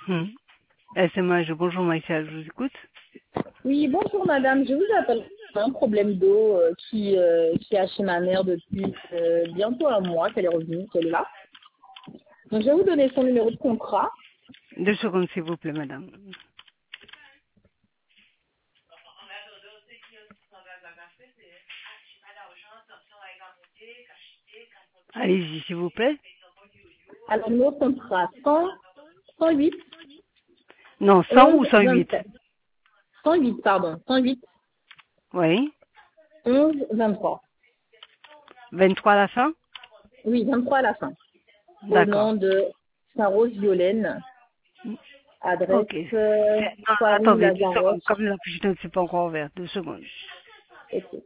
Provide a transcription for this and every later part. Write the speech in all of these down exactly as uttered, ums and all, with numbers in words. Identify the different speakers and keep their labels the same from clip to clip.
Speaker 1: Hmm. S M H, bonjour Maïssa, je vous écoute.
Speaker 2: Oui, bonjour madame, je vous appelle pour un problème d'eau euh, qui, euh, qui a chez ma mère depuis euh, bientôt un mois qu'elle est revenue, qu'elle est là. Donc je vais vous donner son numéro de contrat.
Speaker 1: Deux secondes s'il vous plaît, madame. Allez-y s'il vous plaît.
Speaker 2: Alors numéro de contrat cent, cent huit,
Speaker 1: Non, cent ou
Speaker 2: onze,
Speaker 1: cent huit?
Speaker 2: vingt-sept. cent huit, pardon, cent huit,
Speaker 1: Oui.
Speaker 2: onze, vingt-trois.
Speaker 1: vingt-trois à la fin?
Speaker 2: Oui, vingt-trois à la fin. Au nom
Speaker 1: D'accord.
Speaker 2: de Saint-Rose Violaine, adresse
Speaker 1: Ok.
Speaker 2: euh,
Speaker 1: C'est- non,
Speaker 2: Poirou
Speaker 1: attendez, deux
Speaker 2: Lazaroche.
Speaker 1: secondes. Comme la fiche ne s'est pas encore ouverte. Deux secondes.
Speaker 2: Ok.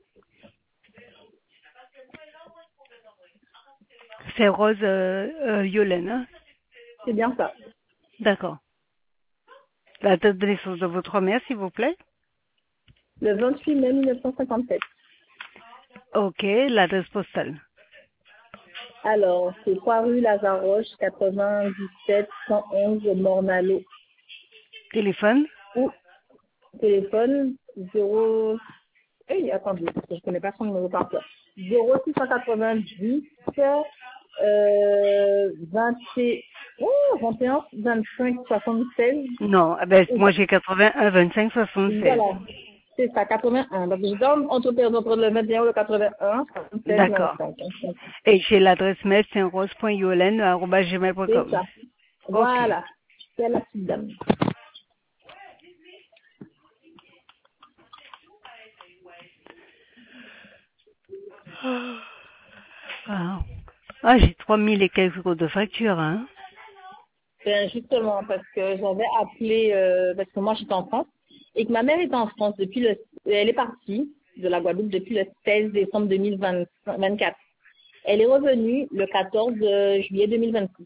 Speaker 1: C'est Rose euh, euh, Yolène, hein?
Speaker 2: C'est bien ça.
Speaker 1: D'accord. La date de naissance de votre mère, s'il vous plaît?
Speaker 2: Le vingt-huit mai mille neuf cent cinquante-sept.
Speaker 1: Ok, l'adresse postale.
Speaker 2: Alors, c'est trois rue Lazaroche, quatre-vingt-dix-sept cent onze Mornalo.
Speaker 1: Téléphone?
Speaker 2: Ou téléphone zéro. Hey, attendez, parce que je ne connais pas son numéro par cœur. zéro six cent quatre-vingt-dix euh, vingt, oh, vingt et un vingt-cinq soixante-seize.
Speaker 1: Non, eh ben,
Speaker 2: Ou
Speaker 1: moi
Speaker 2: ça.
Speaker 1: j'ai quatre-vingt-un vingt-cinq soixante-seize.
Speaker 2: Voilà, c'est ça, quatre-vingt-un. Donc, je donne entre, entre le vingt et un et le quatre-vingt-un, soixante-seize,
Speaker 1: D'accord.
Speaker 2: quatre-vingt-cinq.
Speaker 1: Et j'ai l'adresse mail saint-rose.yolène arobase gmail point
Speaker 2: C'est
Speaker 1: com.
Speaker 2: ça.
Speaker 1: Ok.
Speaker 2: Voilà, c'est la petite dame.
Speaker 1: Ah, ah j'ai trois mille et quelques euros de facture, hein.
Speaker 2: Ben, justement, parce que j'avais appelé, euh, parce que moi j'étais en France, et que ma mère était en France depuis le, elle est partie de la Guadeloupe depuis le seize décembre deux mille vingt-quatre. Elle est revenue le quatorze juillet deux mille vingt-six.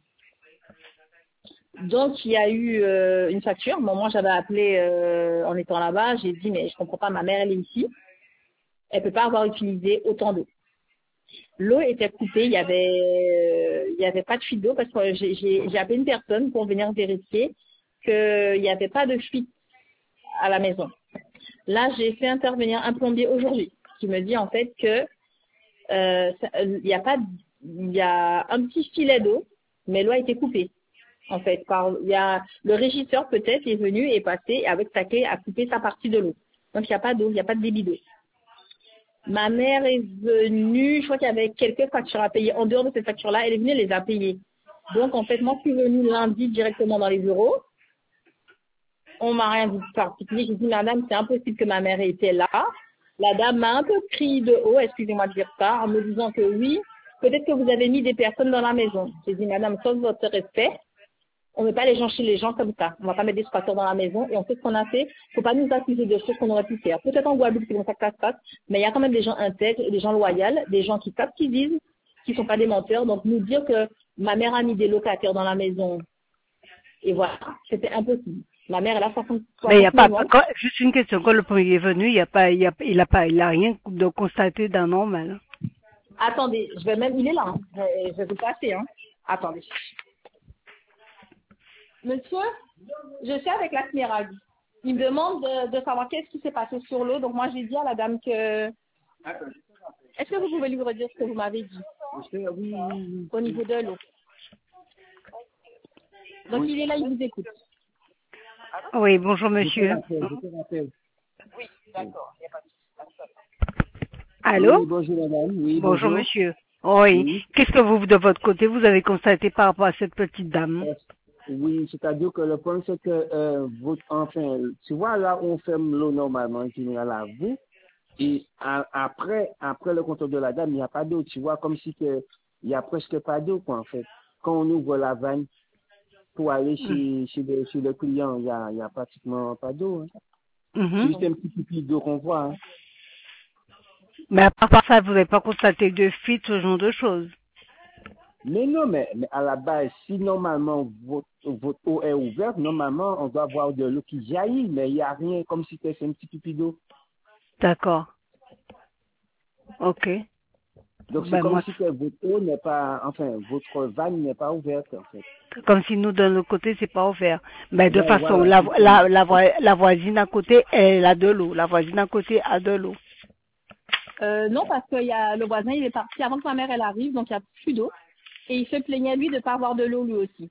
Speaker 2: Donc il y a eu euh, une facture. Bon, moi j'avais appelé euh, en étant là-bas, j'ai dit mais je comprends pas, ma mère elle est ici, elle peut pas avoir utilisé autant d'eau. L'eau était coupée, il y avait, euh, il y avait pas de fuite d'eau parce que j'ai j'ai- j'ai appelé une personne pour venir vérifier qu'il n'y avait pas de fuite à la maison. Là, j'ai fait intervenir un plombier aujourd'hui qui me dit en fait que euh, ça- euh, il y a pas, de- il y a un petit filet d'eau, mais l'eau a été coupée. En fait, par, il y a le régisseur peut-être est venu et passé avec sa clé à couper sa partie de l'eau. Donc il n'y a pas d'eau, il n'y a pas de débit d'eau. Ma mère est venue, je crois qu'il y avait quelques factures à payer. En dehors de ces factures-là, elle est venue les a payées. Donc, en fait, moi, je suis venue lundi directement dans les bureaux. On m'a rien dit de particulier. J'ai dit, madame, c'est impossible que ma mère était là. La dame m'a un peu crié de haut, excusez-moi de dire ça, en me disant que oui, peut-être que vous avez mis des personnes dans la maison. J'ai dit, madame, sauf votre respect, on ne met pas les gens chez les gens comme ça. On ne va pas mettre des squatteurs dans la maison et on sait ce qu'on a fait. Il ne faut pas nous accuser de choses qu'on aurait pu faire. Peut-être en Guadeloupe, c'est comme ça que ça se passe, mais il y a quand même des gens intègres, des gens loyaux, des gens qui savent ce qu'ils disent, qui ne sont pas des menteurs. Donc nous dire que ma mère a mis des locataires dans la maison, et voilà, c'était impossible. Ma mère, elle a
Speaker 1: Mais il n'y a pas,
Speaker 2: soixante-neuf ans.
Speaker 1: quand- juste une question, quand le premier est venu, il n'y a pas, il y a, il a pas, il a rien de constaté d'anormal.
Speaker 2: Attendez, je vais même, il est là, hein. je, je vais vous passer. Hein. Attendez. Monsieur, je suis avec la Sméralde. Il me demande de, de savoir qu'est-ce qui s'est passé sur l'eau. Donc moi, j'ai dit à la dame que... Est-ce que vous pouvez lui redire ce que vous m'avez dit au niveau de l'eau? Donc il est là, il vous écoute.
Speaker 1: Oui, bonjour
Speaker 3: Je te
Speaker 1: monsieur.
Speaker 3: rappelle, je te rappelle.
Speaker 1: Allô?
Speaker 3: Oui, bonjour madame, oui,
Speaker 1: Bonjour
Speaker 3: bonjour.
Speaker 1: monsieur. Oui.
Speaker 3: Oui,
Speaker 1: Qu'est-ce que vous, de votre côté, vous avez constaté par rapport à cette petite dame?
Speaker 3: Euh, oui, c'est-à-dire que le point c'est que, euh, votre, enfin, tu vois là on ferme l'eau normalement, en général à vous, et à- après, après le contrôle de la dame, il n'y a pas d'eau, tu vois, comme si que, il n'y a presque pas d'eau, quoi, en fait. Quand on ouvre la vanne pour aller
Speaker 1: Mhm.
Speaker 3: chez, chez, le, chez le client, il n'y a, il y a pratiquement pas d'eau, hein. C'est
Speaker 1: Mhm.
Speaker 3: juste un petit pipi d'eau qu'on voit, hein.
Speaker 1: Mais à part ça, vous n'avez pas constaté de fuite, ce genre de choses.
Speaker 3: Mais non, mais, mais à la base, si normalement votre, votre eau est ouverte, normalement, on doit avoir de l'eau qui jaillit, mais il n'y a rien comme si c'était un petit pipi d'eau.
Speaker 1: D'accord. Ok.
Speaker 3: Donc c'est
Speaker 1: Ben,
Speaker 3: comme
Speaker 1: moi,
Speaker 3: si que votre eau n'est pas, enfin, votre vanne n'est pas ouverte, en fait.
Speaker 1: comme si nous, de l'autre côté, c'est pas offert. Mais de
Speaker 3: Ouais,
Speaker 1: façon,
Speaker 3: voilà,
Speaker 1: la,
Speaker 3: c'est ça.
Speaker 1: la, la, voi- la voisine à côté, elle a de l'eau. La voisine à côté a de l'eau.
Speaker 2: Euh, non, parce que y a, le voisin, il est parti avant que ma mère, elle arrive, donc il n'y a plus d'eau. Et il se plaignait, lui, de ne pas avoir de l'eau, lui aussi.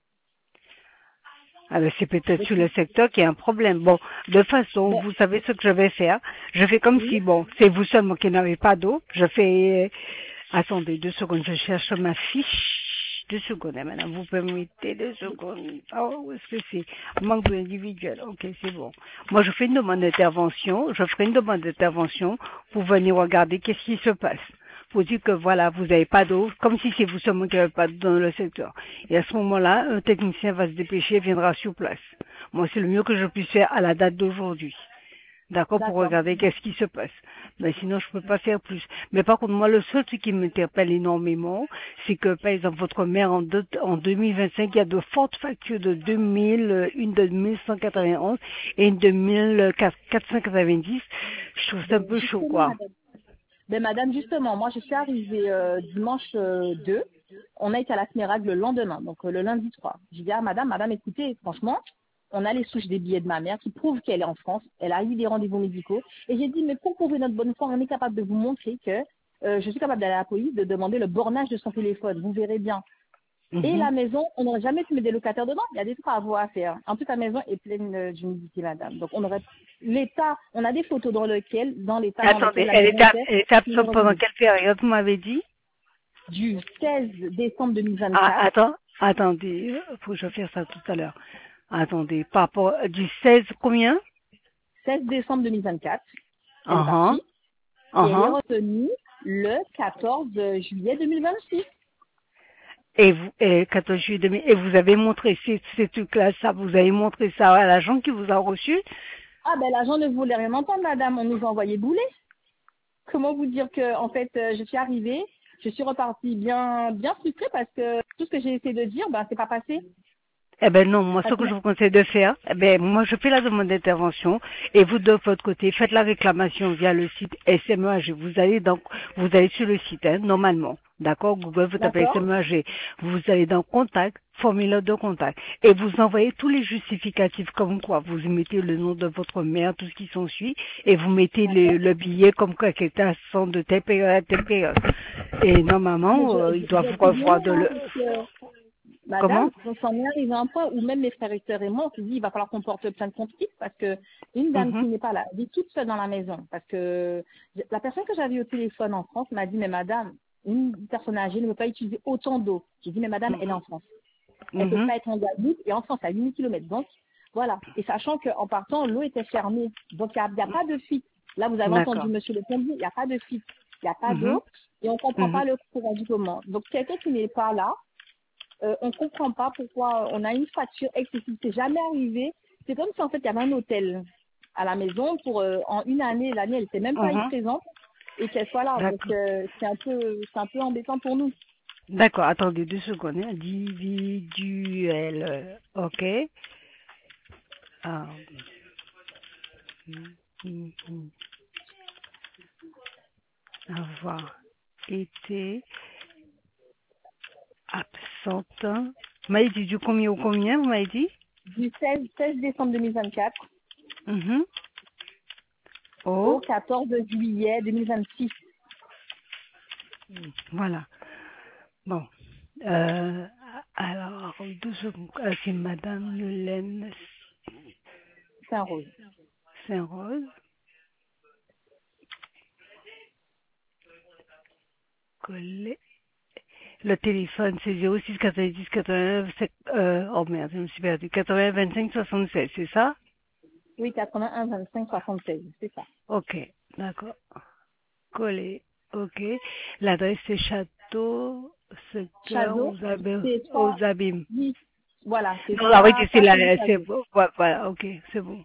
Speaker 1: Alors, c'est peut-être sur le secteur qu'il y a un problème. Bon, de façon,
Speaker 2: Ben,
Speaker 1: vous savez ce que je vais faire. Je fais comme
Speaker 2: oui.
Speaker 1: si, bon, c'est vous seulement qui n'avez pas d'eau. Je fais, attendez, deux secondes, je cherche ma fiche. Deux secondes, hein, madame, vous permettez deux secondes. Oh, où est-ce que c'est? Manque individuel. Ok, c'est bon. Moi, je fais une demande d'intervention. Je ferai une demande d'intervention pour venir regarder qu'est-ce qui se passe. Pour dire que voilà, vous n'avez pas d'eau, comme si c'est vous seulement qui n'avez pas d'eau dans le secteur. Et à ce moment-là, un technicien va se dépêcher et viendra sur place. Moi, c'est le mieux que je puisse faire à la date d'aujourd'hui. D'accord, pour
Speaker 2: D'accord.
Speaker 1: regarder qu'est-ce qui se passe. Mais sinon, je peux pas faire plus. Mais par contre, moi, le seul truc qui m'interpelle énormément, c'est que, par exemple, votre mère, en, deux- en deux mille vingt-cinq, il y a de fortes factures de deux mille, euh, une de mille cent quatre-vingt-onze et une de mille quatre cent quatre-vingt-dix. Je trouve ça un
Speaker 2: Ben,
Speaker 1: peu chaud,
Speaker 2: justement,
Speaker 1: quoi.
Speaker 2: madame. Ben, madame, justement, moi, je suis arrivée euh, dimanche euh, deux. On a été à la Smérac le lendemain, donc euh, le lundi trois. J'ai dit à madame, madame, écoutez, franchement, on a les souches des billets de ma mère qui prouvent qu'elle est en France. Elle a eu des rendez-vous médicaux. Et j'ai dit, mais pour prouver notre bonne foi, on est capable de vous montrer que euh, je suis capable d'aller à la police, de demander le bornage de son téléphone. Vous verrez bien. Et
Speaker 1: Mhm.
Speaker 2: la maison, on n'aurait jamais pu mettre des locataires dedans. Il y a des travaux à faire. En toute la maison est pleine euh, d'humidité, madame. Donc, on aurait l'état, on a des photos dans lequel, dans l'état dans lequel
Speaker 1: Attendez,
Speaker 2: la
Speaker 1: elle
Speaker 2: maison
Speaker 1: est, ab-
Speaker 2: était,
Speaker 1: elle est
Speaker 2: qui est
Speaker 1: absente pendant
Speaker 2: revenue.
Speaker 1: quelle période, vous m'avez dit?
Speaker 2: Du seize décembre
Speaker 1: Ah,
Speaker 2: deux mille vingt-quatre,
Speaker 1: attends, attendez, euh, faut que je fasse ça tout à l'heure. Attendez, par rapport du seize combien?
Speaker 2: seize décembre deux mille vingt-quatre, elle est
Speaker 1: Uh-huh,
Speaker 2: partie et elle est
Speaker 1: uh-huh.
Speaker 2: revenue le quatorze juillet deux mille vingt-six.
Speaker 1: Et vous, et quatorze juillet deux mille, et vous avez montré ces, ces trucs-là, ça, vous avez montré ça à l'agent qui vous a reçu?
Speaker 2: Ah ben l'agent ne voulait rien entendre, madame, on nous a envoyé bouler. Comment vous dire que en fait euh, je suis arrivée, je suis repartie bien bien frustrée parce que tout ce que j'ai essayé de dire, ben c'est pas passé.
Speaker 1: Eh ben non, moi ce
Speaker 2: Parce que-
Speaker 1: que je vous conseille de faire, eh ben moi je fais la demande d'intervention et vous de votre côté faites la réclamation via le site S M E A G. Vous allez donc vous allez sur le site hein, normalement, d'accord, Google vous tapez
Speaker 2: D'accord,
Speaker 1: S M E A G, vous allez dans contact, formulaire de contact et vous envoyez tous les justificatifs comme quoi vous mettez le nom de votre mère, tout ce qui s'ensuit et vous mettez le,
Speaker 2: d'accord.
Speaker 1: le billet comme quoi qu'elle était à son de telle période à telle période. Et
Speaker 2: Mais
Speaker 1: normalement
Speaker 2: je,
Speaker 1: euh,
Speaker 2: je,
Speaker 1: ils
Speaker 2: je vais
Speaker 1: doivent
Speaker 2: être
Speaker 1: revoir
Speaker 2: obligée,
Speaker 1: de
Speaker 2: hein,
Speaker 1: le
Speaker 2: parce que
Speaker 1: comment?
Speaker 2: madame, on s'en est arrivé à un point où même mes frères et sœurs et moi, on s'est dit, il va falloir qu'on porte plainte contre X parce que une dame qui
Speaker 1: Mhm.
Speaker 2: n'est pas là, elle est toute seule dans la maison. Parce que la personne que j'avais au téléphone en France m'a dit, mais madame, une personne âgée ne peut pas utiliser autant d'eau. J'ai dit, mais madame, elle est en France. Elle peut
Speaker 1: Mhm.
Speaker 2: pas être en Guadeloupe et en France à huit mille kilomètres. Donc, voilà. Et sachant qu'en partant, l'eau était fermée. Donc, il n'y a, a pas de fuite. Là, vous avez entendu
Speaker 1: D'accord.
Speaker 2: monsieur le plombier, il n'y a pas de fuite. Il n'y a pas
Speaker 1: Mhm.
Speaker 2: d'eau et on ne comprend
Speaker 1: Mhm.
Speaker 2: pas le courant du comment. Donc, quelqu'un qui n'est pas là, euh, on ne comprend pas pourquoi on a une facture excessive. C'est jamais arrivé. C'est comme si en fait il y avait un hôtel à la maison pour euh, en une année, l'année elle n'était même pas
Speaker 1: Mhm.
Speaker 2: présente et qu'elle soit là. Donc
Speaker 1: D'accord.
Speaker 2: euh, c'est un peu c'est un peu embêtant pour nous.
Speaker 1: D'accord, attendez deux secondes. Hein. Individuel. euh, Ok. Ah. hum, hum, hum. Avoir été absente. Vous m'avez dit du combien au combien, vous m'avez dit?
Speaker 2: Du seize, seize décembre deux mille vingt-quatre
Speaker 1: Mhm.
Speaker 2: au
Speaker 1: Oh,
Speaker 2: quatorze juillet deux mille vingt-six.
Speaker 1: voilà. Bon. Euh, alors, deux secondes. Ah, c'est Madame Hélène
Speaker 2: Saint-Rose.
Speaker 1: Saint-Rose. Collé. Le téléphone, c'est zéro six quatre-vingt-dix quatre-vingt-neuf, euh, oh merde, je me suis perdu, quatre-vingts vingt-cinq soixante-seize, c'est ça?
Speaker 2: Oui, quatre-vingt-un vingt-cinq soixante-seize, c'est ça.
Speaker 1: Ok, d'accord. Collé, ok. L'adresse c'est Château, secteur
Speaker 2: Chazot,
Speaker 1: aux abîmes.
Speaker 2: c'est
Speaker 1: Aux
Speaker 2: trois,
Speaker 1: abîmes.
Speaker 2: oui, voilà, c'est
Speaker 1: Non, la oui,
Speaker 2: trois,
Speaker 1: c'est
Speaker 2: trois
Speaker 1: la,
Speaker 2: chez
Speaker 1: c'est
Speaker 2: Chazot.
Speaker 1: bon, voilà, voilà, ok, c'est bon.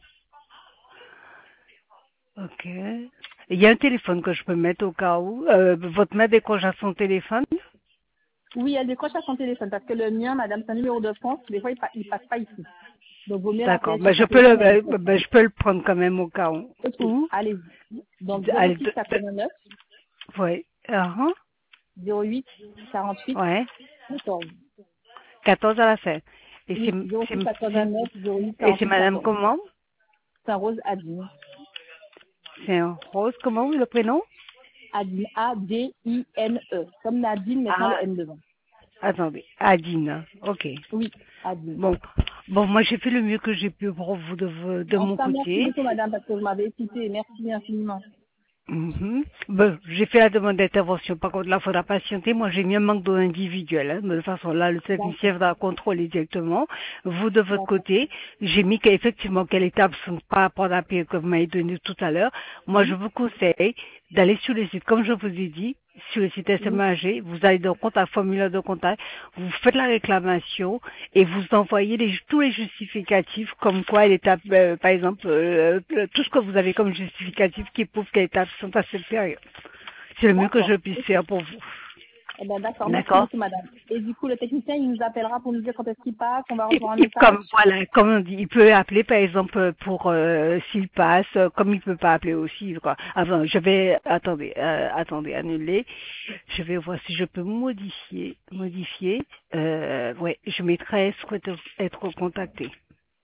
Speaker 1: Ok. Il y a un téléphone que je peux mettre au cas où, euh, votre mère décroche à son téléphone?
Speaker 2: Oui, elle décroche à son téléphone parce que le mien, madame, c'est un numéro de France, des fois il, pa- il passe pas ici. Donc vaut mieux
Speaker 1: D'accord,
Speaker 2: l'appeler
Speaker 1: ben
Speaker 2: sur
Speaker 1: je
Speaker 2: son
Speaker 1: peux
Speaker 2: téléphone, elle
Speaker 1: le,
Speaker 2: décroche.
Speaker 1: ben, je peux le prendre quand même au cas où.
Speaker 2: Ok,
Speaker 1: Où?
Speaker 2: allez-y. Donc
Speaker 1: Allez,
Speaker 2: zéro six
Speaker 1: de, de,
Speaker 2: quatre-vingt-neuf
Speaker 1: oui. Uh-huh.
Speaker 2: zéro huit quarante-huit
Speaker 1: Ouais.
Speaker 2: quatorze.
Speaker 1: quatorze à la fin. Et
Speaker 2: Oui,
Speaker 1: c'est,
Speaker 2: zéro
Speaker 1: c'est,
Speaker 2: six quatre-vingt-neuf zéro huit
Speaker 1: et c'est
Speaker 2: quarante-huit
Speaker 1: madame
Speaker 2: quatorze.
Speaker 1: comment?
Speaker 2: Saint-Rose Adine.
Speaker 1: C'est un Rose, comment le prénom?
Speaker 2: Adine, A D I N E. Comme Nadine, mais sans
Speaker 1: Ah,
Speaker 2: le N devant.
Speaker 1: attendez, Adine, ok.
Speaker 2: Oui, Adine.
Speaker 1: Bon, bon, moi j'ai fait le mieux que j'ai pu pour vous de, de
Speaker 2: En
Speaker 1: mon
Speaker 2: tout cas, merci
Speaker 1: côté.
Speaker 2: beaucoup, madame, parce que vous m'avez écouté. Merci infiniment.
Speaker 1: Mhm. Bon, j'ai fait la demande d'intervention. Par contre, là, il faudra patienter. Moi, j'ai mis un manque d'eau individuel. Hein. De toute façon, là, le technicien va contrôler directement. Vous, de votre côté, j'ai mis qu'effectivement, quelle étape sont par rapport à la paix que vous m'avez donné tout à l'heure. Moi, je vous conseille d'aller sur le site, comme je vous ai dit, sur le site S M A G, vous allez dans le contact, formulaire de contact, vous faites la réclamation et vous envoyez les, tous les justificatifs comme quoi l'étape, euh, par exemple, euh, euh, tout ce que vous avez comme justificatif qui prouve qu'elle est absente à cette période. C'est le mieux que je puisse faire pour vous.
Speaker 2: Eh ben, d'accord, merci
Speaker 1: D'accord?
Speaker 2: beaucoup, madame. Et du coup, le technicien, il nous appellera pour nous dire quand est-ce qu'il passe, on va
Speaker 1: Et,
Speaker 2: recevoir un
Speaker 1: et
Speaker 2: message.
Speaker 1: comme voilà, comme on dit, il peut appeler par exemple pour euh, s'il passe, euh, comme il peut pas appeler aussi. Quoi. Avant, je vais attendez, euh, attendez, annuler. Je vais voir si je peux modifier, modifier. Euh, ouais, je mettrai souhaite être contacté.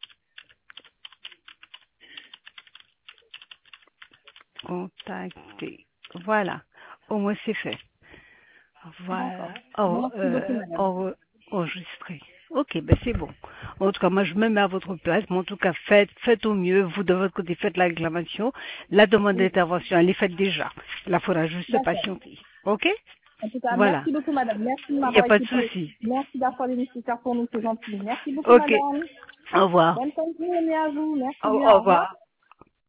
Speaker 1: Contacté. Voilà. Au moins c'est fait. Voilà. Oh,
Speaker 2: Merci
Speaker 1: euh,
Speaker 2: beaucoup, madame.
Speaker 1: oh, enregistré. Ok, ben c'est bon. En tout cas, moi je me mets à votre place, mais en tout cas, faites, faites au mieux. Vous de votre côté, faites la réclamation. La demande d'intervention, elle est faite déjà. Là, il faudra juste se patienter. Ok?
Speaker 2: En tout cas,
Speaker 1: Voilà.
Speaker 2: merci beaucoup, madame. Merci de
Speaker 1: Il n'y a
Speaker 2: m'avoir
Speaker 1: pas de
Speaker 2: écouté.
Speaker 1: souci.
Speaker 2: Merci d'avoir les nécessaires pour nous, c'est gentil. Merci beaucoup,
Speaker 1: Ok.
Speaker 2: madame.
Speaker 1: Au revoir.
Speaker 2: Bonne fin de journée à vous. Merci
Speaker 1: Au,
Speaker 2: bien.
Speaker 1: au
Speaker 2: Au revoir.
Speaker 1: revoir.